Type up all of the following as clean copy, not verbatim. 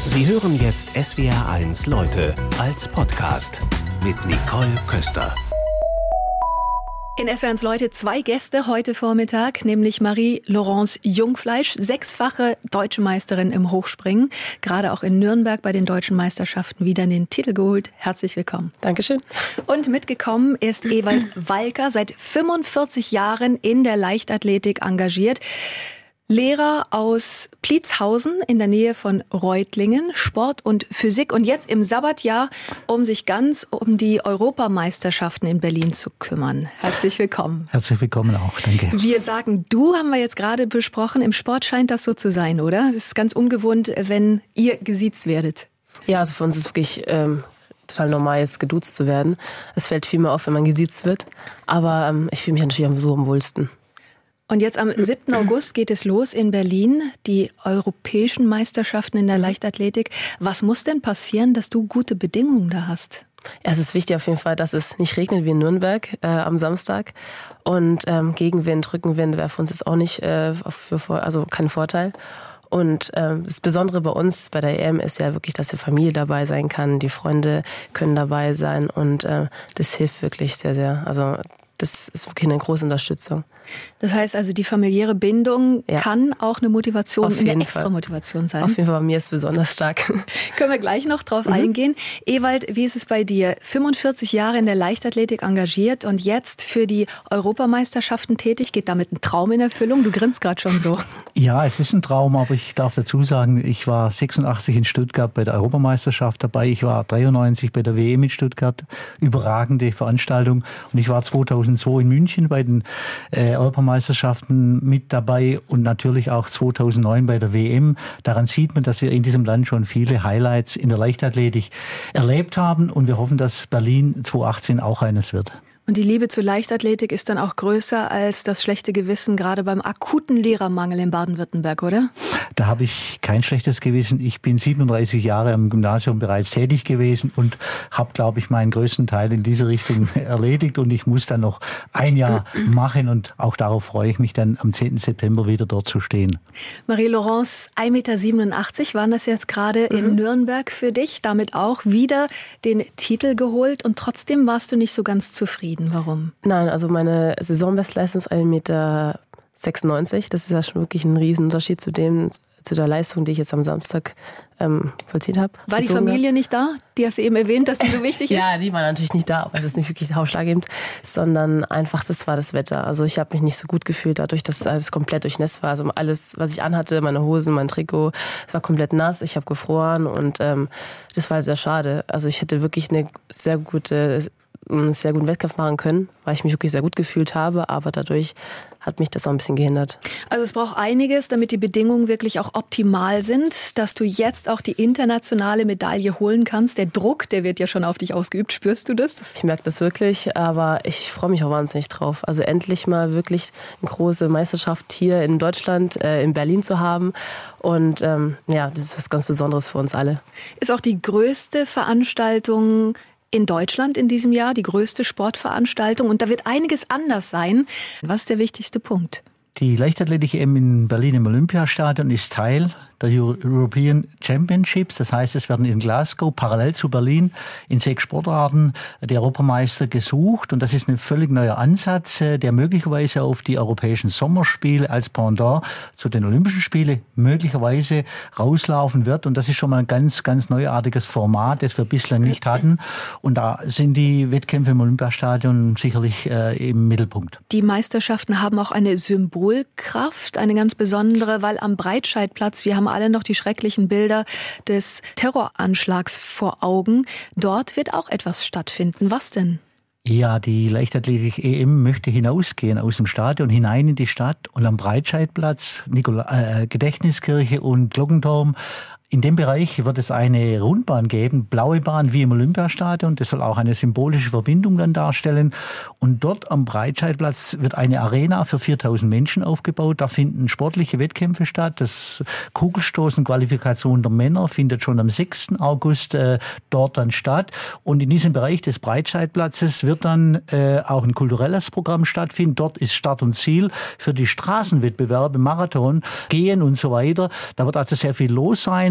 Sie hören jetzt SWR1 Leute als Podcast mit Nicole Köster. In SWR1 Leute 2 Gäste heute Vormittag, nämlich Marie-Laurence Jungfleisch, 6-fache Deutsche Meisterin im Hochspringen, gerade auch in Nürnberg bei den Deutschen Meisterschaften wieder den Titel geholt. Herzlich willkommen. Dankeschön. Und mitgekommen ist Ewald Walker, seit 45 Jahren in der Leichtathletik engagiert. Lehrer aus Pliezhausen in der Nähe von Reutlingen, Sport und Physik und jetzt im Sabbatjahr, um sich ganz um die Europameisterschaften in Berlin zu kümmern. Herzlich willkommen. Herzlich willkommen auch, danke. Wir sagen du, haben wir jetzt gerade besprochen. Im Sport scheint das so zu sein, oder? Es ist ganz ungewohnt, wenn ihr gesiezt werdet. Ja, also für uns ist wirklich total normal, jetzt geduzt zu werden. Es fällt viel mehr auf, wenn man gesiezt wird. Aber ich fühle mich natürlich so am wohlsten. Und jetzt am 7. August geht es los in Berlin, die europäischen Meisterschaften in der Leichtathletik. Was muss denn passieren, dass du gute Bedingungen da hast? Ja, es ist wichtig auf jeden Fall, dass es nicht regnet wie in Nürnberg am Samstag. Und Gegenwind, Rückenwind wäre für uns jetzt auch nicht kein Vorteil. Und das Besondere bei uns, bei der EM, ist ja wirklich, dass die Familie dabei sein kann, die Freunde können dabei sein und das hilft wirklich sehr, sehr. Also das ist wirklich eine große Unterstützung. Das heißt also, die familiäre Bindung kann auch eine Motivation, eine extra Motivation sein. Auf jeden Fall bei mir ist es besonders stark. Können wir gleich noch drauf eingehen. Ewald, wie ist es bei dir? 45 Jahre in der Leichtathletik engagiert und jetzt für die Europameisterschaften tätig. Geht damit ein Traum in Erfüllung? Du grinst gerade schon so. Ja, es ist ein Traum, aber ich darf dazu sagen, ich war 86 in Stuttgart bei der Europameisterschaft dabei. Ich war 93 bei der WM in Stuttgart. Überragende Veranstaltung. Und ich war 2002 in München bei den Europameisterschaften mit dabei und natürlich auch 2009 bei der WM. Daran sieht man, dass wir in diesem Land schon viele Highlights in der Leichtathletik erlebt haben und wir hoffen, dass Berlin 2018 auch eines wird. Und die Liebe zur Leichtathletik ist dann auch größer als das schlechte Gewissen, gerade beim akuten Lehrermangel in Baden-Württemberg, oder? Da habe ich kein schlechtes Gewissen. Ich bin 37 Jahre am Gymnasium bereits tätig gewesen und habe, glaube ich, meinen größten Teil in diese Richtung erledigt. Und ich muss dann noch ein Jahr machen und auch darauf freue ich mich dann am 10. September wieder dort zu stehen. Marie-Laurence, 1,87 Meter waren das jetzt gerade in Nürnberg für dich. Damit auch wieder den Titel geholt und trotzdem warst du nicht so ganz zufrieden. Warum? Nein, also meine Saisonbestleistung ist 1,96 Meter. Das ist ja schon wirklich ein Riesenunterschied zu der Leistung, die ich jetzt am Samstag vollzieht habe. War die Familie nicht da? Die hast du eben erwähnt, dass die so wichtig ist? Ja, die war natürlich nicht da, aber es ist nicht wirklich ausschlaggebend, sondern einfach, das war das Wetter. Also ich habe mich nicht so gut gefühlt dadurch, dass alles komplett durchnässt war. Also alles, was ich anhatte, meine Hosen, mein Trikot, es war komplett nass, ich habe gefroren und das war sehr schade. Also ich hätte wirklich einen sehr guten Wettkampf machen können, weil ich mich wirklich sehr gut gefühlt habe, aber dadurch hat mich das auch ein bisschen gehindert. Also es braucht einiges, damit die Bedingungen wirklich auch optimal sind, dass du jetzt auch die internationale Medaille holen kannst. Der Druck, der wird ja schon auf dich ausgeübt. Spürst du das? Ich merke das wirklich, aber ich freue mich auch wahnsinnig drauf. Also endlich mal wirklich eine große Meisterschaft hier in Deutschland, in Berlin zu haben. Und das ist was ganz Besonderes für uns alle. Ist auch die größte Veranstaltung in Deutschland in diesem Jahr, die größte Sportveranstaltung. Und da wird einiges anders sein. Was ist der wichtigste Punkt? Die Leichtathletik-EM in Berlin im Olympiastadion ist Teil der European Championships. Das heißt, es werden in Glasgow parallel zu Berlin in 6 Sportarten die Europameister gesucht. Und das ist ein völlig neuer Ansatz, der möglicherweise auf die europäischen Sommerspiele als Pendant zu den Olympischen Spielen möglicherweise rauslaufen wird. Und das ist schon mal ein ganz, ganz neuartiges Format, das wir bislang nicht hatten. Und da sind die Wettkämpfe im Olympiastadion sicherlich im Mittelpunkt. Die Meisterschaften haben auch eine Symbolkraft, eine ganz besondere, weil am Breitscheidplatz, wir haben alle noch die schrecklichen Bilder des Terroranschlags vor Augen. Dort wird auch etwas stattfinden. Was denn? Ja, die Leichtathletik-EM möchte hinausgehen aus dem Stadion, hinein in die Stadt und am Breitscheidplatz, Gedächtniskirche und Glockenturm. In dem Bereich wird es eine Rundbahn geben, blaue Bahn wie im Olympiastadion. Das soll auch eine symbolische Verbindung dann darstellen. Und dort am Breitscheidplatz wird eine Arena für 4000 Menschen aufgebaut. Da finden sportliche Wettkämpfe statt. Das Kugelstoßen-Qualifikation der Männer findet schon am 6. August dort dann statt. Und in diesem Bereich des Breitscheidplatzes wird dann auch ein kulturelles Programm stattfinden. Dort ist Start und Ziel für die Straßenwettbewerbe, Marathon, Gehen und so weiter. Da wird also sehr viel los sein.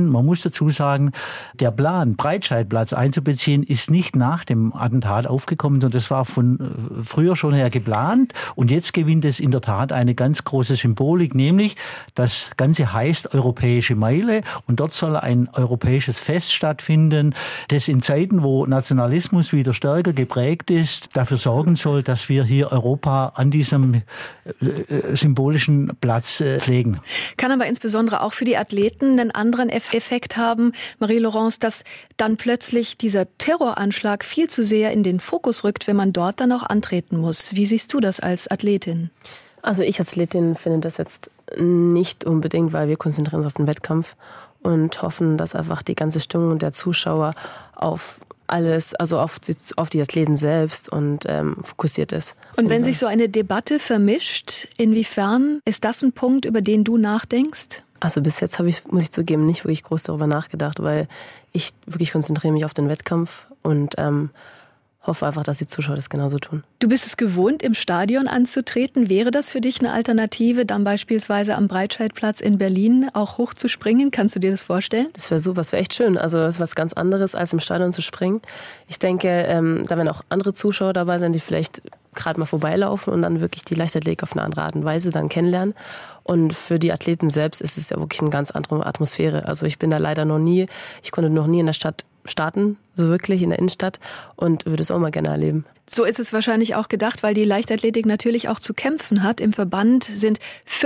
Denn man muss dazu sagen, der Plan, Breitscheidplatz einzubeziehen, ist nicht nach dem Attentat aufgekommen, sondern das war von früher schon her geplant. Und jetzt gewinnt es in der Tat eine ganz große Symbolik, nämlich das Ganze heißt Europäische Meile und dort soll ein europäisches Fest stattfinden, das in Zeiten, wo Nationalismus wieder stärker geprägt ist, dafür sorgen soll, dass wir hier Europa an diesem symbolischen Platz pflegen. Kann aber insbesondere auch für die Athleten einen anderen Effekt haben, Marie-Laurence, dass dann plötzlich dieser Terroranschlag viel zu sehr in den Fokus rückt, wenn man dort dann auch antreten muss. Wie siehst du das als Athletin? Also ich als Athletin finde das jetzt nicht unbedingt, weil wir konzentrieren uns auf den Wettkampf und hoffen, dass einfach die ganze Stimmung der Zuschauer auf alles, also auf die Athleten selbst und fokussiert ist. Und wenn sich so eine Debatte vermischt, inwiefern ist das ein Punkt, über den du nachdenkst? Also bis jetzt habe ich, muss ich zugeben, nicht wirklich groß darüber nachgedacht, weil ich wirklich konzentriere mich auf den Wettkampf und hoffe einfach, dass die Zuschauer das genauso tun. Du bist es gewohnt, im Stadion anzutreten. Wäre das für dich eine Alternative, dann beispielsweise am Breitscheidplatz in Berlin auch hochzuspringen? Kannst du dir das vorstellen? Das wäre super, das wäre echt schön. Also das ist was ganz anderes, als im Stadion zu springen. Ich denke, da werden auch andere Zuschauer dabei sein, die vielleicht gerade mal vorbeilaufen und dann wirklich die Leichtathletik auf eine andere Art und Weise dann kennenlernen. Und für die Athleten selbst ist es ja wirklich eine ganz andere Atmosphäre. Also ich bin da leider ich konnte noch nie in der Stadt starten, so wirklich in der Innenstadt und würde es auch mal gerne erleben. So ist es wahrscheinlich auch gedacht, weil die Leichtathletik natürlich auch zu kämpfen hat. Im Verband sind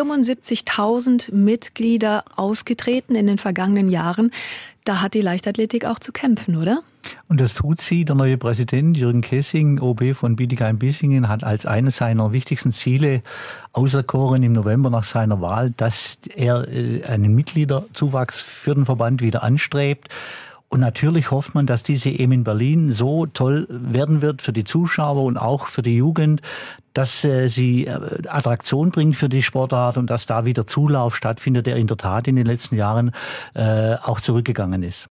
75.000 Mitglieder ausgetreten in den vergangenen Jahren. Da hat die Leichtathletik auch zu kämpfen, oder? Und das tut sie. Der neue Präsident Jürgen Kessing, OB von Bietigheim-Bissingen, hat als eines seiner wichtigsten Ziele auserkoren im November nach seiner Wahl, dass er einen Mitgliederzuwachs für den Verband wieder anstrebt. Und natürlich hofft man, dass diese EM in Berlin so toll werden wird für die Zuschauer und auch für die Jugend, dass sie Attraktion bringt für die Sportart und dass da wieder Zulauf stattfindet, der in der Tat in den letzten Jahren auch zurückgegangen ist.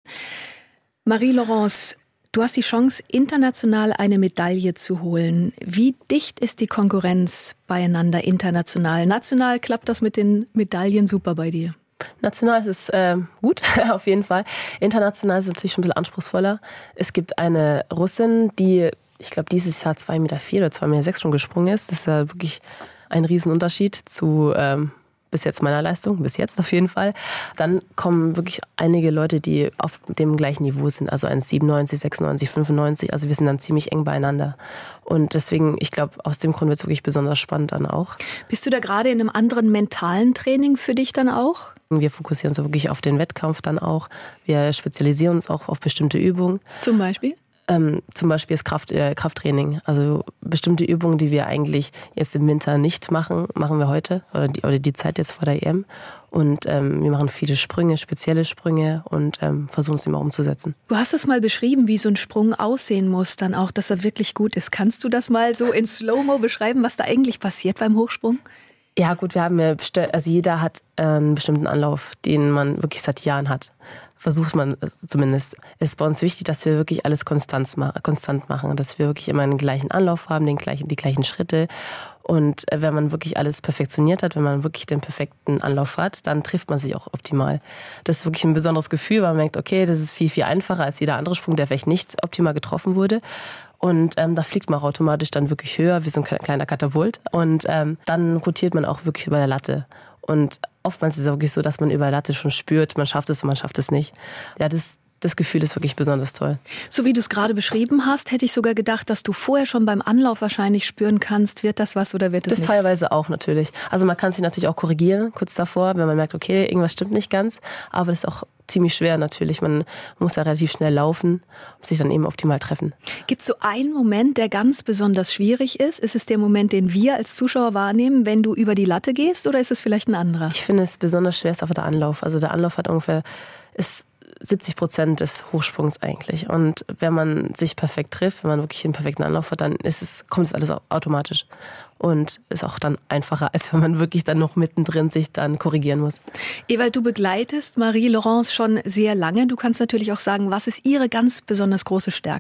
Marie-Laurence, du hast die Chance, international eine Medaille zu holen. Wie dicht ist die Konkurrenz beieinander international? National klappt das mit den Medaillen super bei dir? National ist es gut, auf jeden Fall. International ist es natürlich schon ein bisschen anspruchsvoller. Es gibt eine Russin, die, ich glaube, dieses Jahr 2,4 Meter oder 2,6 Meter schon gesprungen ist. Das ist ja wirklich ein Riesenunterschied zu bis jetzt meiner Leistung, bis jetzt auf jeden Fall. Dann kommen wirklich einige Leute, die auf dem gleichen Niveau sind, also 1,97, 96, 95. Also wir sind dann ziemlich eng beieinander. Und deswegen, ich glaube, aus dem Grund wird es wirklich besonders spannend dann auch. Bist du da gerade in einem anderen mentalen Training für dich dann auch? Wir fokussieren uns wirklich auf den Wettkampf dann auch. Wir spezialisieren uns auch auf bestimmte Übungen. Zum Beispiel? Zum Beispiel das Krafttraining. Also bestimmte Übungen, die wir eigentlich jetzt im Winter nicht machen, machen wir heute oder die Zeit jetzt vor der EM. Und wir machen viele Sprünge, spezielle Sprünge und versuchen es immer umzusetzen. Du hast es mal beschrieben, wie so ein Sprung aussehen muss, dann auch, dass er wirklich gut ist. Kannst du das mal so in Slow-Mo beschreiben, was da eigentlich passiert beim Hochsprung? Ja gut, jeder hat einen bestimmten Anlauf, den man wirklich seit Jahren hat. Versucht man zumindest. Es ist bei uns wichtig, dass wir wirklich alles konstant machen, dass wir wirklich immer den gleichen Anlauf haben, die gleichen Schritte. Und wenn man wirklich alles perfektioniert hat, wenn man wirklich den perfekten Anlauf hat, dann trifft man sich auch optimal. Das ist wirklich ein besonderes Gefühl, weil man merkt, okay, das ist viel, viel einfacher als jeder andere Sprung, der vielleicht nicht optimal getroffen wurde. Und da fliegt man auch automatisch dann wirklich höher, wie so ein kleiner Katapult. Und dann rotiert man auch wirklich über der Latte. Und oftmals ist es wirklich so, dass man über der Latte schon spürt, man schafft es und man schafft es nicht. Ja, das Gefühl ist wirklich besonders toll. So wie du es gerade beschrieben hast, hätte ich sogar gedacht, dass du vorher schon beim Anlauf wahrscheinlich spüren kannst, wird das was oder wird das nichts? Das teilweise auch natürlich. Also man kann sich natürlich auch korrigieren, kurz davor, wenn man merkt, okay, irgendwas stimmt nicht ganz. Aber das ist auch ziemlich schwer natürlich. Man muss ja relativ schnell laufen und sich dann eben optimal treffen. Gibt es so einen Moment, der ganz besonders schwierig ist? Ist es der Moment, den wir als Zuschauer wahrnehmen, wenn du über die Latte gehst, oder ist es vielleicht ein anderer? Ich finde, es besonders schwer ist einfach der Anlauf. Also der Anlauf hat ist 70% des Hochsprungs eigentlich. Und wenn man sich perfekt trifft, wenn man wirklich einen perfekten Anlauf hat, dann kommt es alles automatisch. Und ist auch dann einfacher, als wenn man wirklich dann noch mittendrin sich dann korrigieren muss. Ewald, du begleitest Marie-Laurence schon sehr lange. Du kannst natürlich auch sagen, was ist ihre ganz besonders große Stärke?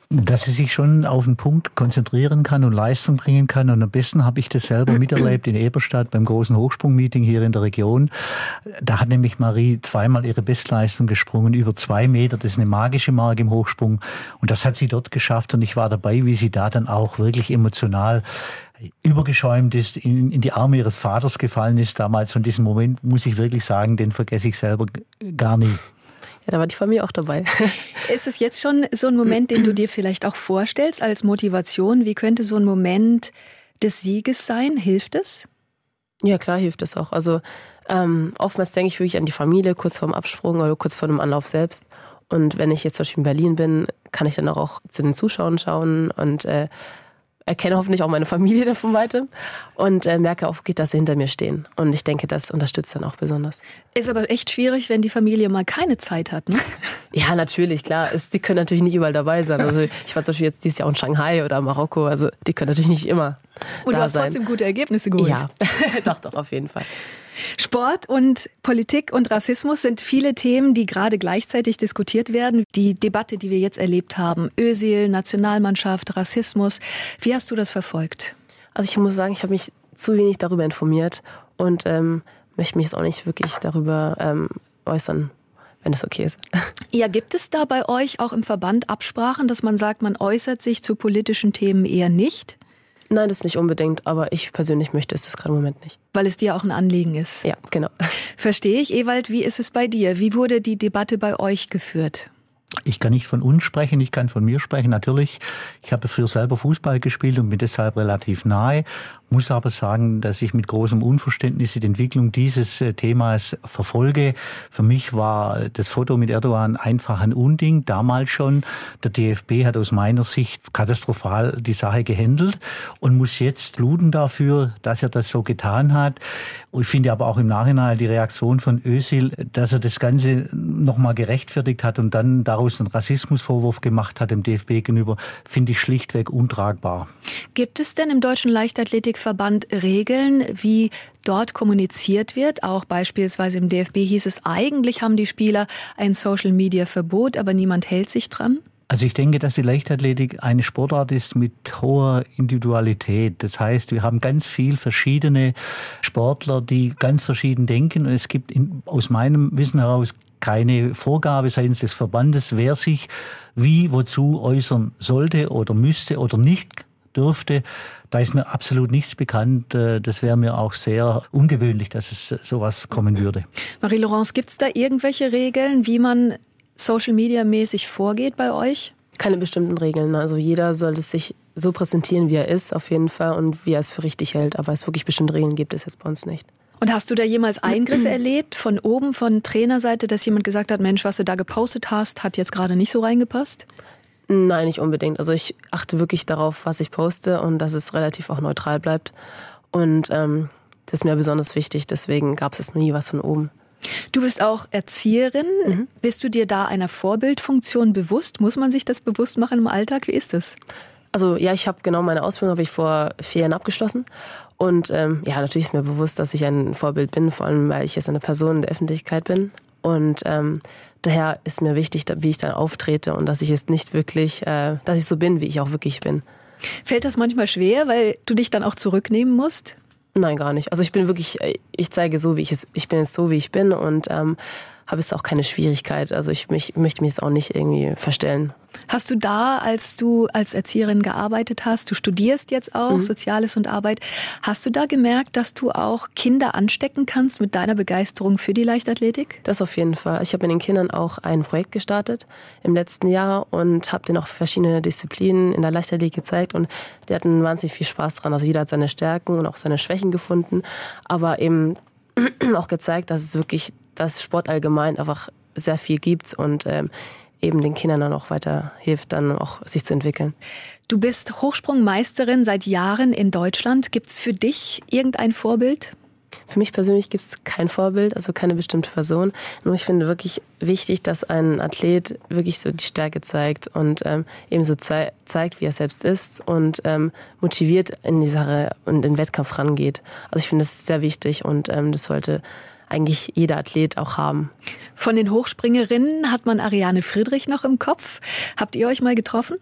Dass sie sich schon auf einen Punkt konzentrieren kann und Leistung bringen kann. Und am besten habe ich das selber miterlebt in Eberstadt beim großen Hochsprungmeeting hier in der Region. Da hat nämlich Marie zweimal ihre Bestleistung gesprungen, über 2 Meter. Das ist eine magische Marke im Hochsprung. Und das hat sie dort geschafft. Und ich war dabei, wie sie da dann auch wirklich emotional übergeschäumt ist, in die Arme ihres Vaters gefallen ist damals. Und diesen Moment, muss ich wirklich sagen, den vergesse ich selber gar nie. Ja, da war die Familie auch dabei. Ist es jetzt schon so ein Moment, den du dir vielleicht auch vorstellst als Motivation? Wie könnte so ein Moment des Sieges sein? Hilft es? Ja, klar hilft es auch. Also oftmals denke ich wirklich an die Familie, kurz vorm Absprung oder kurz vor dem Anlauf selbst. Und wenn ich jetzt zum Beispiel in Berlin bin, kann ich dann auch zu den Zuschauern schauen und erkenne hoffentlich auch meine Familie da von weitem und merke auch, dass sie hinter mir stehen. Und ich denke, das unterstützt dann auch besonders. Ist aber echt schwierig, wenn die Familie mal keine Zeit hat, ne? Ja, natürlich, klar. Die können natürlich nicht überall dabei sein. Also ich war zum Beispiel jetzt dieses Jahr auch in Shanghai oder Marokko. Also die können natürlich nicht immer Und da du hast sein. trotzdem gute Ergebnisse geholt. Ja, doch, auf jeden Fall. Sport und Politik und Rassismus sind viele Themen, die gerade gleichzeitig diskutiert werden. Die Debatte, die wir jetzt erlebt haben, Özil, Nationalmannschaft, Rassismus. Wie hast du das verfolgt? Also ich muss sagen, ich habe mich zu wenig darüber informiert und möchte mich jetzt auch nicht wirklich darüber äußern, wenn es okay ist. Ja, gibt es da bei euch auch im Verband Absprachen, dass man sagt, man äußert sich zu politischen Themen eher nicht? Nein, das nicht unbedingt, aber ich persönlich möchte es gerade im Moment nicht. Weil es dir auch ein Anliegen ist. Ja, genau. Verstehe ich. Ewald, wie ist es bei dir? Wie wurde die Debatte bei euch geführt? Ich kann nicht von uns sprechen, ich kann von mir sprechen. Natürlich, ich habe früher selber Fußball gespielt und bin deshalb relativ nahe. Muss aber sagen, dass ich mit großem Unverständnis die Entwicklung dieses Themas verfolge. Für mich war das Foto mit Erdogan einfach ein Unding, damals schon. Der DFB hat aus meiner Sicht katastrophal die Sache gehandelt und muss jetzt bluten dafür, dass er das so getan hat. Ich finde aber auch im Nachhinein die Reaktion von Özil, dass er das Ganze nochmal gerechtfertigt hat und dann daraus einen Rassismusvorwurf gemacht hat dem DFB gegenüber, finde ich schlichtweg untragbar. Gibt es denn im Deutschen Leichtathletikverband Regeln, wie dort kommuniziert wird? Auch beispielsweise im DFB hieß es, eigentlich haben die Spieler ein Social-Media-Verbot, aber niemand hält sich dran. Also ich denke, dass die Leichtathletik eine Sportart ist mit hoher Individualität. Das heißt, wir haben ganz viel verschiedene Sportler, die ganz verschieden denken. Und es gibt aus meinem Wissen heraus keine Vorgabe seitens des Verbandes, wer sich wie, wozu äußern sollte oder müsste oder nicht dürfte. Da ist mir absolut nichts bekannt. Das wäre mir auch sehr ungewöhnlich, dass es sowas kommen würde. Marie-Laurence, gibt es da irgendwelche Regeln, wie man Social-Media-mäßig vorgeht bei euch? Keine bestimmten Regeln. Also jeder sollte sich so präsentieren, wie er ist, auf jeden Fall, und wie er es für richtig hält. Aber es wirklich bestimmte Regeln gibt es jetzt bei uns nicht. Und hast du da jemals Eingriffe erlebt, von oben, von Trainerseite, dass jemand gesagt hat, Mensch, was du da gepostet hast, hat jetzt gerade nicht so reingepasst? Nein, nicht unbedingt. Also ich achte wirklich darauf, was ich poste und dass es relativ auch neutral bleibt. Und das ist mir besonders wichtig, deswegen gab es jetzt nie was von oben. Du bist auch Erzieherin. Bist du dir da einer Vorbildfunktion bewusst? Muss man sich das bewusst machen im Alltag? Wie ist das? Also ja, ich habe genau meine Ausbildung habe ich vor 4 Jahren abgeschlossen. Und ja, natürlich ist mir bewusst, dass ich ein Vorbild bin, vor allem weil ich jetzt eine Person in der Öffentlichkeit bin. Und daher ist mir wichtig, wie ich dann auftrete und dass ich jetzt nicht wirklich, dass ich so bin, wie ich auch wirklich bin. Fällt das manchmal schwer, weil du dich dann auch zurücknehmen musst? Nein, gar nicht. Also ich bin wirklich, ich zeige so, wie ich bin jetzt so, wie ich bin und habe jetzt auch keine Schwierigkeit. Also ich möchte mich jetzt auch nicht irgendwie verstellen. Hast du da, als du als Erzieherin gearbeitet hast, du studierst jetzt auch Soziales und Arbeit, hast du da gemerkt, dass du auch Kinder anstecken kannst mit deiner Begeisterung für die Leichtathletik? Das auf jeden Fall. Ich habe mit den Kindern auch ein Projekt gestartet im letzten Jahr und habe denen auch verschiedene Disziplinen in der Leichtathletik gezeigt und die hatten wahnsinnig viel Spaß dran. Also jeder hat seine Stärken und auch seine Schwächen gefunden, aber eben auch gezeigt, dass es wirklich, dass Sport allgemein einfach sehr viel gibt und eben den Kindern dann auch weiter hilft, dann auch sich zu entwickeln. Du bist Hochsprungmeisterin seit Jahren in Deutschland. Gibt es für dich irgendein Vorbild? Für mich persönlich gibt es kein Vorbild, also keine bestimmte Person. Nur ich finde wirklich wichtig, dass ein Athlet wirklich so die Stärke zeigt und eben so zeigt, wie er selbst ist und motiviert in die Sache und in den Wettkampf rangeht. Also ich finde das sehr wichtig und das sollte eigentlich jeder Athlet auch haben. Von den Hochspringerinnen hat man Ariane Friedrich noch im Kopf. Habt ihr euch mal getroffen?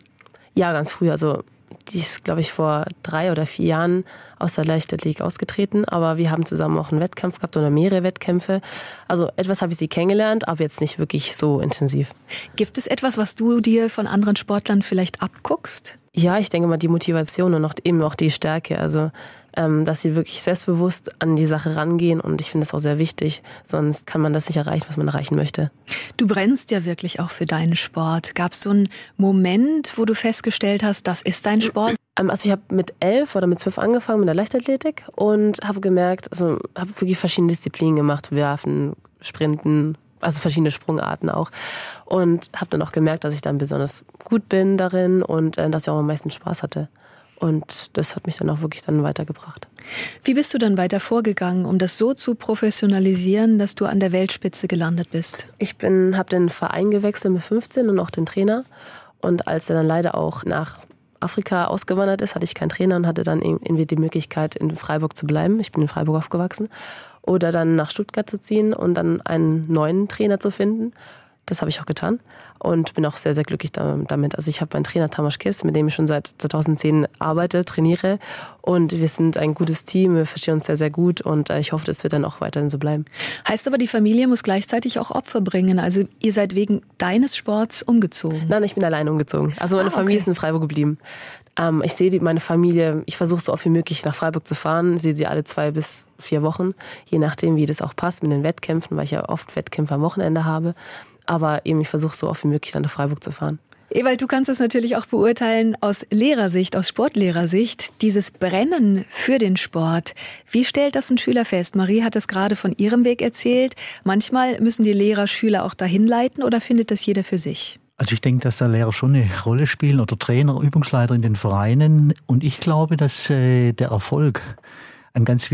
Ja, ganz früh. Also die ist, glaube ich, vor 3 oder 4 Jahren aus der Leichtathletik ausgetreten. Aber wir haben zusammen auch einen Wettkampf gehabt oder mehrere Wettkämpfe. Also etwas habe ich sie kennengelernt, aber jetzt nicht wirklich so intensiv. Gibt es etwas, was du dir von anderen Sportlern vielleicht abguckst? Ja, ich denke mal die Motivation und eben auch die Stärke. Also dass sie wirklich selbstbewusst an die Sache rangehen und ich finde das auch sehr wichtig, sonst kann man das nicht erreichen, was man erreichen möchte. Du brennst ja wirklich auch für deinen Sport. Gab es so einen Moment, wo du festgestellt hast, das ist dein Sport? Also ich habe mit 11 oder mit 12 angefangen mit der Leichtathletik und habe gemerkt, also habe wirklich verschiedene Disziplinen gemacht, Werfen, Sprinten, also verschiedene Sprungarten auch und habe dann auch gemerkt, dass ich dann besonders gut bin darin und dass ich auch am meisten Spaß hatte. Und das hat mich dann auch wirklich dann weitergebracht. Wie bist du dann weiter vorgegangen, um das so zu professionalisieren, dass du an der Weltspitze gelandet bist? Ich habe den Verein gewechselt mit 15 und auch den Trainer. Und als er dann leider auch nach Afrika ausgewandert ist, hatte ich keinen Trainer und hatte dann irgendwie die Möglichkeit, in Freiburg zu bleiben. Ich bin in Freiburg aufgewachsen. Oder dann nach Stuttgart zu ziehen und dann einen neuen Trainer zu finden. Das habe ich auch getan und bin auch sehr, sehr glücklich damit. Also ich habe meinen Trainer Tamas Kiss, mit dem ich schon seit 2010 arbeite, trainiere und wir sind ein gutes Team, wir verstehen uns sehr, sehr gut und ich hoffe, das wird dann auch weiterhin so bleiben. Heißt aber, die Familie muss gleichzeitig auch Opfer bringen, also ihr seid wegen deines Sports umgezogen? Nein, ich bin alleine umgezogen. Also meine Familie ist in Freiburg geblieben. Ich sehe meine Familie, ich versuche so oft wie möglich nach Freiburg zu fahren, sehe sie alle 2 bis 4 Wochen, je nachdem, wie das auch passt mit den Wettkämpfen, weil ich ja oft Wettkämpfe am Wochenende habe. Aber eben, ich versuche so oft wie möglich dann nach Freiburg zu fahren. Ewald, du kannst das natürlich auch beurteilen aus Lehrersicht, aus Sportlehrersicht, dieses Brennen für den Sport. Wie stellt das ein Schüler fest? Marie hat es gerade von ihrem Weg erzählt. Manchmal müssen die Lehrer Schüler auch dahin leiten oder findet das jeder für sich? Also ich denke, dass da Lehrer schon eine Rolle spielen oder Trainer, Übungsleiter in den Vereinen. Und ich glaube, dass der Erfolg eine ganz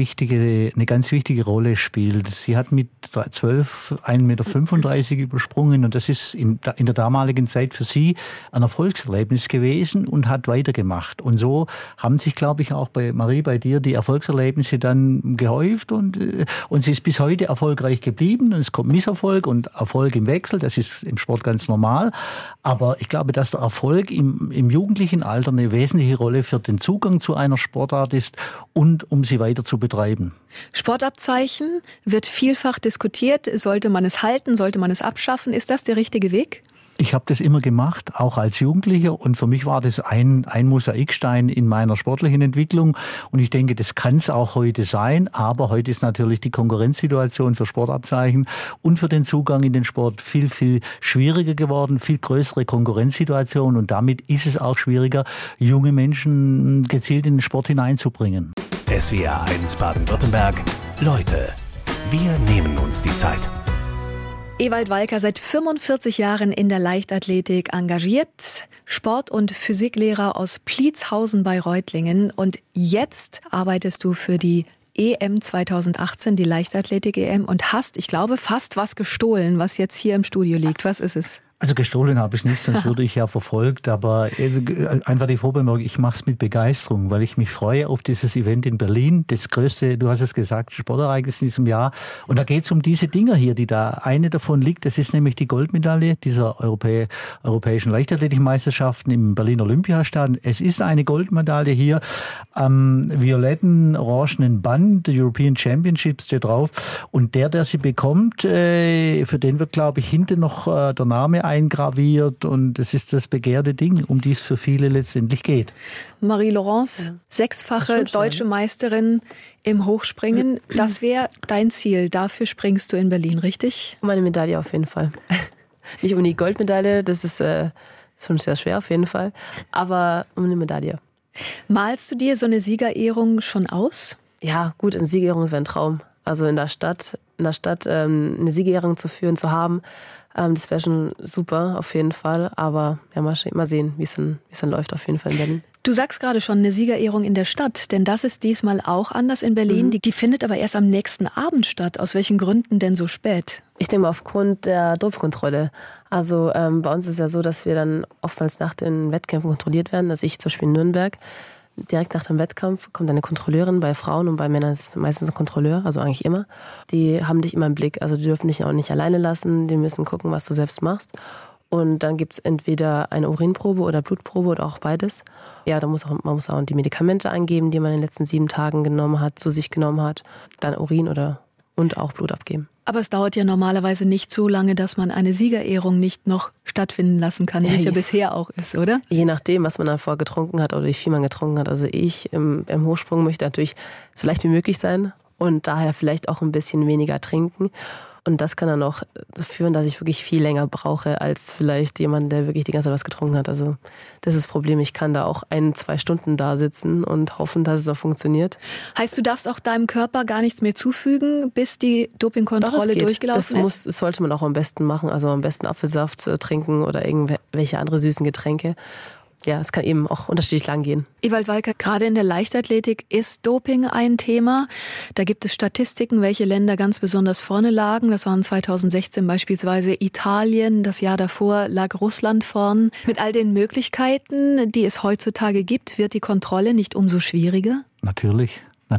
wichtige Rolle spielt. Sie hat mit 12 1,35 Meter übersprungen und das ist in der damaligen Zeit für sie ein Erfolgserlebnis gewesen und hat weitergemacht. Und so haben sich, glaube ich, auch bei Marie, bei dir, die Erfolgserlebnisse dann gehäuft und sie ist bis heute erfolgreich geblieben. Und es kommt Misserfolg und Erfolg im Wechsel, das ist im Sport ganz normal. Aber ich glaube, dass der Erfolg im jugendlichen Alter eine wesentliche Rolle für den Zugang zu einer Sportart ist und um sie weiter zu betreiben. Sportabzeichen wird vielfach diskutiert. Sollte man es halten? Sollte man es abschaffen? Ist das der richtige Weg? Ich habe das immer gemacht, auch als Jugendlicher. Und für mich war das ein Mosaikstein in meiner sportlichen Entwicklung. Und ich denke, das kann es auch heute sein. Aber heute ist natürlich die Konkurrenzsituation für Sportabzeichen und für den Zugang in den Sport viel, viel schwieriger geworden. Viel größere Konkurrenzsituation. Und damit ist es auch schwieriger, junge Menschen gezielt in den Sport hineinzubringen. SWR1 Baden-Württemberg. Leute, wir nehmen uns die Zeit. Ewald Walker, seit 45 Jahren in der Leichtathletik engagiert, Sport- und Physiklehrer aus Pliezhausen bei Reutlingen. Und jetzt arbeitest du für die EM 2018, die Leichtathletik-EM, und hast, ich glaube, fast was gestohlen, was jetzt hier im Studio liegt. Was ist es? Also gestohlen habe ich nicht, sonst würde ich ja verfolgt. Aber einfach die Vorbemerkung, ich mache es mit Begeisterung, weil ich mich freue auf dieses Event in Berlin. Das größte, du hast es gesagt, Sportereignis in diesem Jahr. Und da geht es um diese Dinger hier, die da, eine davon liegt, das ist nämlich die Goldmedaille dieser europäischen Leichtathletikmeisterschaften im Berliner Olympiastadion. Es ist eine Goldmedaille hier am violetten, orangenen Band, der European Championships steht drauf. Und der sie bekommt, für den wird, glaube ich, hinten noch der Name eingraviert und es ist das begehrte Ding, um die es für viele letztendlich geht. Marie-Laurence, sechsfache deutsche Meisterin im Hochspringen, das wäre dein Ziel. Dafür springst du in Berlin, richtig? Um eine Medaille auf jeden Fall. Nicht um die Goldmedaille, das ist schon sehr schwer auf jeden Fall, aber um eine Medaille. Malst du dir so eine Siegerehrung schon aus? Ja, gut, eine Siegerehrung wäre ein Traum. Also in der Stadt eine Siegerehrung zu haben, das wäre schon super, auf jeden Fall. Aber ja, mal sehen, wie es dann läuft, auf jeden Fall in Berlin. Du sagst gerade schon, eine Siegerehrung in der Stadt, denn das ist diesmal auch anders in Berlin. Die findet aber erst am nächsten Abend statt. Aus welchen Gründen denn so spät? Ich denke mal aufgrund der Dopingkontrolle. Also bei uns ist es ja so, dass wir dann oftmals nach den Wettkämpfen kontrolliert werden. Also ich zum Beispiel in Nürnberg. Direkt nach dem Wettkampf kommt eine Kontrolleurin, bei Frauen und bei Männern ist es meistens ein Kontrolleur, also eigentlich immer. Die haben dich immer im Blick, also die dürfen dich auch nicht alleine lassen, die müssen gucken, was du selbst machst. Und dann gibt es entweder eine Urinprobe oder Blutprobe oder auch beides. Ja, man muss auch die Medikamente angeben, die man in den letzten 7 Tagen zu sich genommen hat. Dann Urin und auch Blut abgeben. Aber es dauert ja normalerweise nicht so lange, dass man eine Siegerehrung nicht noch stattfinden lassen kann, wie es ja bisher auch ist, oder? Je nachdem, was man davor getrunken hat oder wie viel man getrunken hat. Also ich im Hochsprung möchte natürlich so leicht wie möglich sein und daher vielleicht auch ein bisschen weniger trinken. Und das kann dann auch führen, dass ich wirklich viel länger brauche als vielleicht jemand, der wirklich die ganze Zeit was getrunken hat. Also das ist das Problem. Ich kann da auch 1-2 Stunden da sitzen und hoffen, dass es auch funktioniert. Heißt, du darfst auch deinem Körper gar nichts mehr zufügen, bis die Dopingkontrolle durchgelaufen ist? Das sollte man auch am besten machen. Also am besten Apfelsaft trinken oder irgendwelche andere süßen Getränke. Ja, es kann eben auch unterschiedlich lang gehen. Ewald Walker, gerade in der Leichtathletik ist Doping ein Thema. Da gibt es Statistiken, welche Länder ganz besonders vorne lagen. Das waren 2016 beispielsweise Italien. Das Jahr davor lag Russland vorn. Mit all den Möglichkeiten, die es heutzutage gibt, wird die Kontrolle nicht umso schwieriger? Natürlich,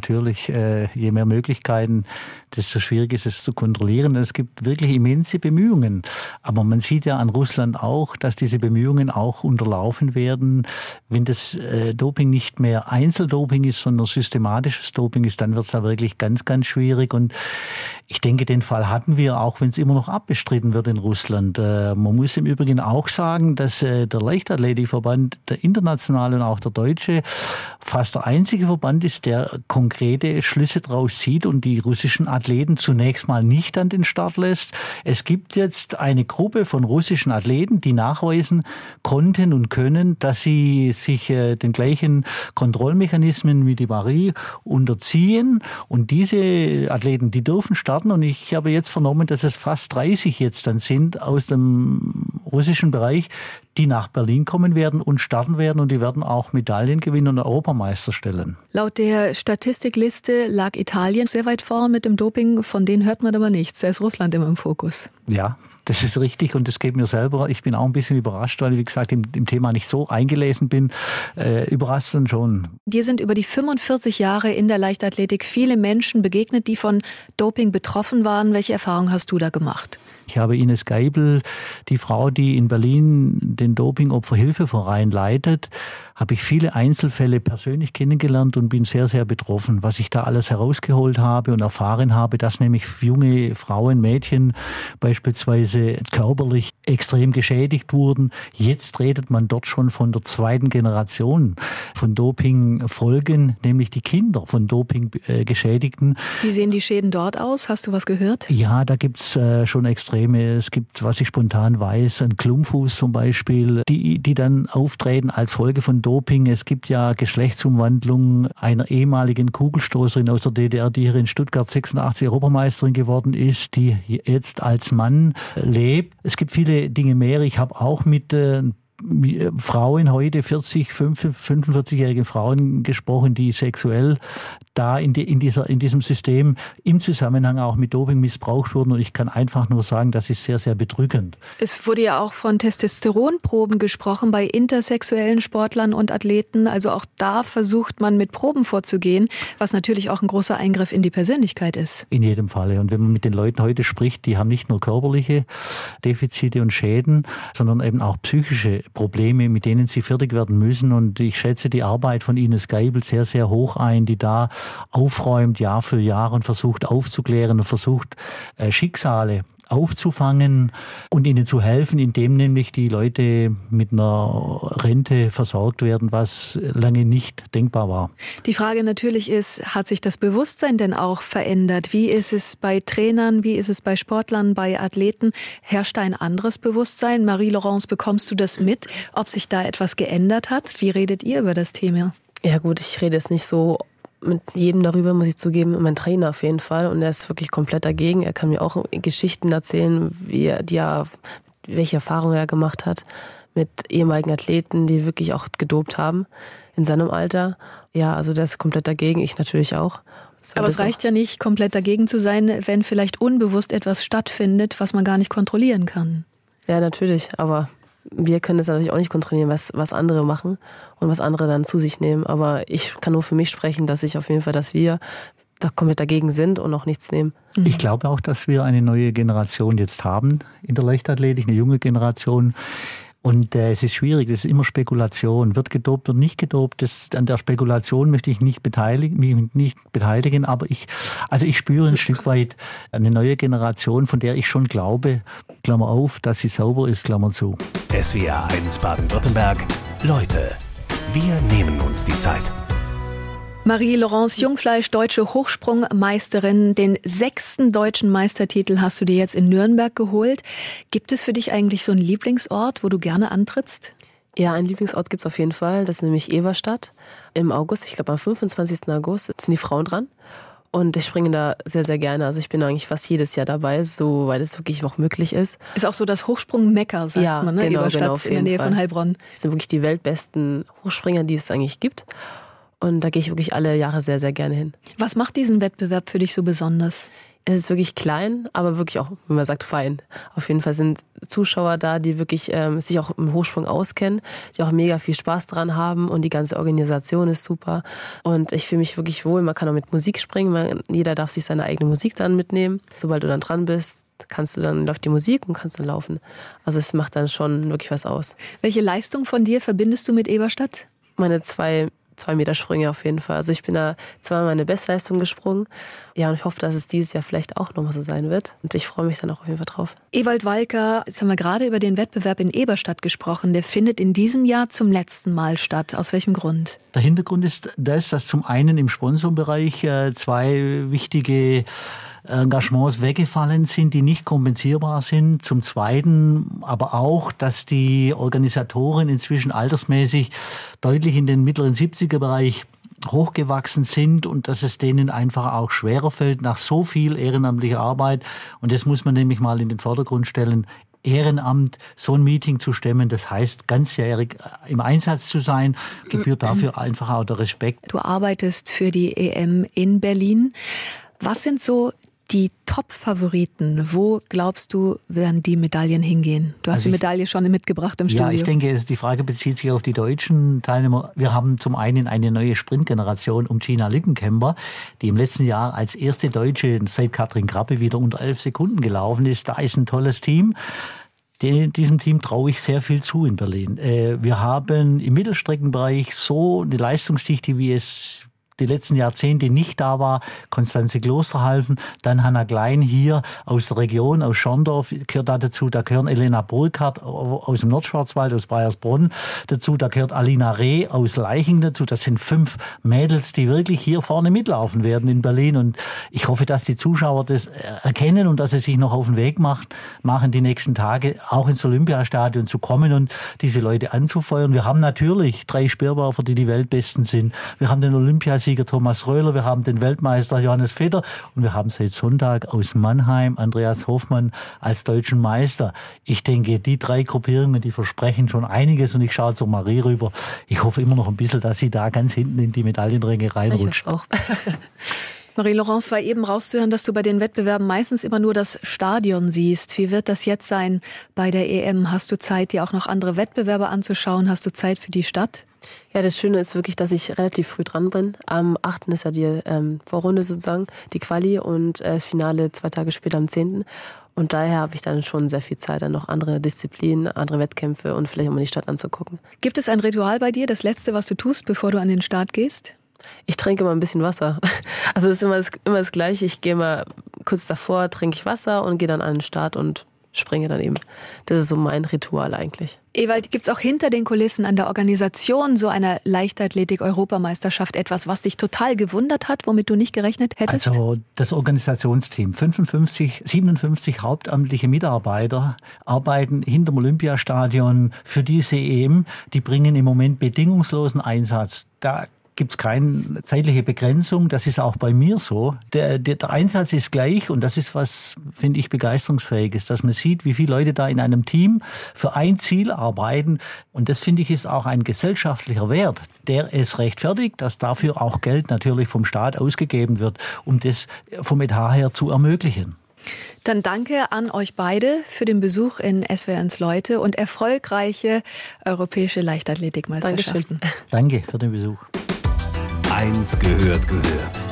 je mehr Möglichkeiten, desto schwieriger ist es zu kontrollieren. Es gibt wirklich immense Bemühungen. Aber man sieht ja an Russland auch, dass diese Bemühungen auch unterlaufen werden. Wenn das Doping nicht mehr Einzeldoping ist, sondern systematisches Doping ist, dann wird es da wirklich ganz, ganz schwierig. Und ich denke, den Fall hatten wir, auch wenn es immer noch abbestritten wird in Russland. Man muss im Übrigen auch sagen, dass der Leichtathletikverband, der internationale und auch der deutsche, fast der einzige Verband ist, der konkrete Schlüsse draus zieht und die russischen Athleten zunächst mal nicht an den Start lässt. Es gibt jetzt eine Gruppe von russischen Athleten, die nachweisen konnten und können, dass sie sich den gleichen Kontrollmechanismen wie die Marie unterziehen. Und diese Athleten, die dürfen starten. Und ich habe jetzt vernommen, dass es fast 30 jetzt dann sind aus dem russischen Bereich, die nach Berlin kommen werden und starten werden, und die werden auch Medaillen gewinnen und Europameister stellen. Laut der Statistikliste lag Italien sehr weit vorn mit dem Doping, von denen hört man aber nichts. Da ist Russland immer im Fokus. Ja, das ist richtig, und das geht mir selber. Ich bin auch ein bisschen überrascht, weil ich, wie gesagt, im Thema nicht so eingelesen bin. Überrascht dann schon. Dir sind über die 45 Jahre in der Leichtathletik viele Menschen begegnet, die von Doping betroffen waren. Welche Erfahrungen hast du da gemacht? Ich habe Ines Geibel, die Frau, die in Berlin den Doping-Opferhilfeverein leitet, habe ich viele Einzelfälle persönlich kennengelernt und bin sehr, sehr betroffen, was ich da alles herausgeholt habe und erfahren habe, dass nämlich junge Frauen, Mädchen beispielsweise körperlich extrem geschädigt wurden. Jetzt redet man dort schon von der 2. Generation von Dopingfolgen, nämlich die Kinder von Doping-Geschädigten. Wie sehen die Schäden dort aus? Hast du was gehört? Ja, da gibt's schon Extreme. Es gibt, was ich spontan weiß, einen Klumpfuß zum Beispiel, die dann auftreten als Folge von Doping. Es gibt ja Geschlechtsumwandlung einer ehemaligen Kugelstoßerin aus der DDR, die hier in Stuttgart 86 Europameisterin geworden ist, die jetzt als Mann lebt. Es gibt viele Dinge mehr. Ich habe auch mit Frauen heute, 45-jährige Frauen gesprochen, die sexuell da in diesem System im Zusammenhang auch mit Doping missbraucht wurden. Und ich kann einfach nur sagen, das ist sehr, sehr bedrückend. Es wurde ja auch von Testosteronproben gesprochen bei intersexuellen Sportlern und Athleten. Also auch da versucht man mit Proben vorzugehen, was natürlich auch ein großer Eingriff in die Persönlichkeit ist. In jedem Falle. Und wenn man mit den Leuten heute spricht, die haben nicht nur körperliche Defizite und Schäden, sondern eben auch psychische Probleme, mit denen sie fertig werden müssen. Und ich schätze die Arbeit von Ines Geibel sehr, sehr hoch ein, die da aufräumt Jahr für Jahr und versucht aufzuklären und versucht Schicksale aufzufangen und ihnen zu helfen, indem nämlich die Leute mit einer Rente versorgt werden, was lange nicht denkbar war. Die Frage natürlich ist, hat sich das Bewusstsein denn auch verändert? Wie ist es bei Trainern, wie ist es bei Sportlern, bei Athleten? Herrscht da ein anderes Bewusstsein? Marie-Laurence, bekommst du das mit, ob sich da etwas geändert hat? Wie redet ihr über das Thema? Ja gut, ich rede jetzt nicht so mit jedem darüber, muss ich zugeben, mein Trainer auf jeden Fall, und er ist wirklich komplett dagegen. Er kann mir auch Geschichten erzählen, welche Erfahrungen er gemacht hat mit ehemaligen Athleten, die wirklich auch gedopt haben in seinem Alter. Ja, also der ist komplett dagegen, ich natürlich auch. Aber es reicht ja nicht, komplett dagegen zu sein, wenn vielleicht unbewusst etwas stattfindet, was man gar nicht kontrollieren kann. Ja, natürlich, aber wir können das natürlich auch nicht kontrollieren, was andere machen und was andere dann zu sich nehmen. Aber ich kann nur für mich sprechen, dass wir da komplett dagegen sind und auch nichts nehmen. Ich glaube auch, dass wir eine neue Generation jetzt haben in der Leichtathletik, eine junge Generation. Und es ist schwierig, das ist immer Spekulation. Wird gedopt, wird nicht gedopt. An der Spekulation möchte ich mich nicht beteiligen, aber ich spüre ein Stück weit eine neue Generation, von der ich schon glaube, Klammer auf, dass sie sauber ist, Klammer zu. SWR 1 Baden-Württemberg. Leute, wir nehmen uns die Zeit. Marie-Laurence Jungfleisch, deutsche Hochsprungmeisterin. Den 6. deutschen Meistertitel hast du dir jetzt in Nürnberg geholt. Gibt es für dich eigentlich so einen Lieblingsort, wo du gerne antrittst? Ja, einen Lieblingsort gibt es auf jeden Fall. Das ist nämlich Eberstadt. Im August, ich glaube am 25. August, sind die Frauen dran. Und ich springe da sehr, sehr gerne. Also ich bin eigentlich fast jedes Jahr dabei, so weil es wirklich auch möglich ist. Ist auch so das Hochsprung-Mekka, sagt man, ne? Eberstadt in der Nähe von Heilbronn. Das sind wirklich die weltbesten Hochspringer, die es eigentlich gibt. Und da gehe ich wirklich alle Jahre sehr, sehr gerne hin. Was macht diesen Wettbewerb für dich so besonders? Es ist wirklich klein, aber wirklich auch, wie man sagt, fein. Auf jeden Fall sind Zuschauer da, die wirklich sich auch im Hochsprung auskennen, die auch mega viel Spaß dran haben und die ganze Organisation ist super. Und ich fühle mich wirklich wohl. Man kann auch mit Musik springen. Jeder darf sich seine eigene Musik dann mitnehmen. Sobald du dann dran bist, läuft die Musik und kannst dann laufen. Also es macht dann schon wirklich was aus. Welche Leistung von dir verbindest du mit Eberstadt? Meine 2 Meter Sprünge auf jeden Fall. Also ich bin da zweimal meine Bestleistung gesprungen. Ja, und ich hoffe, dass es dieses Jahr vielleicht auch nochmal so sein wird. Und ich freue mich dann auch auf jeden Fall drauf. Ewald Walker, jetzt haben wir gerade über den Wettbewerb in Eberstadt gesprochen. Der findet in diesem Jahr zum letzten Mal statt. Aus welchem Grund? Der Hintergrund ist das, dass zum einen im Sponsorbereich 2 wichtige Engagements weggefallen sind, die nicht kompensierbar sind. Zum Zweiten aber auch, dass die Organisatoren inzwischen altersmäßig deutlich in den mittleren 70er-Bereich hochgewachsen sind und dass es denen einfach auch schwerer fällt nach so viel ehrenamtlicher Arbeit. Und das muss man nämlich mal in den Vordergrund stellen. Ehrenamt, so ein Meeting zu stemmen, das heißt, ganzjährig im Einsatz zu sein, gebührt dafür einfach auch der Respekt. Du arbeitest für die EM in Berlin. Was sind so die Top-Favoriten? Wo glaubst du, werden die Medaillen hingehen? Du hast die Medaille schon mitgebracht im Studio. Ja, ich denke, die Frage bezieht sich auf die deutschen Teilnehmer. Wir haben zum einen eine neue Sprintgeneration um Gina Lückenkämper, die im letzten Jahr als erste Deutsche seit Katrin Krappe wieder unter 11 Sekunden gelaufen ist. Da ist ein tolles Team. Diesem Team traue ich sehr viel zu in Berlin. Wir haben im Mittelstreckenbereich so eine Leistungsdichte, wie es die letzten Jahrzehnte nicht da war. Konstanze Klosterhalfen, dann Hanna Klein hier aus der Region, aus Schorndorf, gehört da dazu. Da gehören Elena Burkhardt aus dem Nordschwarzwald, aus Bayersbronn dazu. Da gehört Alina Reh aus Leiching dazu. Das sind 5 Mädels, die wirklich hier vorne mitlaufen werden in Berlin. Und ich hoffe, dass die Zuschauer das erkennen und dass sie sich noch auf den Weg machen, die nächsten Tage auch ins Olympiastadion zu kommen und diese Leute anzufeuern. Wir haben natürlich 3 Speerwerfer, die die Weltbesten sind. Wir haben den Olympiasieger Thomas Röhler, wir haben den Weltmeister Johannes Vetter und wir haben seit Sonntag aus Mannheim Andreas Hoffmann als deutschen Meister. Ich denke, die 3 Gruppierungen, die versprechen schon einiges und ich schaue zur Marie rüber. Ich hoffe immer noch ein bisschen, dass sie da ganz hinten in die Medaillenränge reinrutscht. Ich auch. Marie-Laurence, war eben rauszuhören, dass du bei den Wettbewerben meistens immer nur das Stadion siehst. Wie wird das jetzt sein bei der EM? Hast du Zeit, dir auch noch andere Wettbewerbe anzuschauen? Hast du Zeit für die Stadt? Ja, das Schöne ist wirklich, dass ich relativ früh dran bin. Am 8. ist ja die Vorrunde sozusagen, die Quali und das Finale 2 Tage später am 10. Und daher habe ich dann schon sehr viel Zeit, dann noch andere Disziplinen, andere Wettkämpfe und vielleicht auch mal die Stadt anzugucken. Gibt es ein Ritual bei dir, das Letzte, was du tust, bevor du an den Start gehst? Ich trinke immer ein bisschen Wasser. Also es ist immer das Gleiche. Ich gehe mal kurz davor, trinke ich Wasser und gehe dann an den Start und springe dann eben. Das ist so mein Ritual eigentlich. Ewald, gibt es auch hinter den Kulissen an der Organisation so einer Leichtathletik-Europameisterschaft etwas, was dich total gewundert hat, womit du nicht gerechnet hättest? Also das Organisationsteam, 57 hauptamtliche Mitarbeiter arbeiten hinterm Olympiastadion für diese EM. Die bringen im Moment bedingungslosen Einsatz. Da gibt es keine zeitliche Begrenzung. Das ist auch bei mir so. Der Einsatz ist gleich und das ist was, finde ich, begeisterungsfähig ist, dass man sieht, wie viele Leute da in einem Team für ein Ziel arbeiten. Und das, finde ich, ist auch ein gesellschaftlicher Wert, der es rechtfertigt, dass dafür auch Geld natürlich vom Staat ausgegeben wird, um das vom Etat her zu ermöglichen. Dann danke an euch beide für den Besuch in SWR 1 Leute und erfolgreiche europäische Leichtathletikmeisterschaften. Dankeschön. Danke für den Besuch. 1 gehört.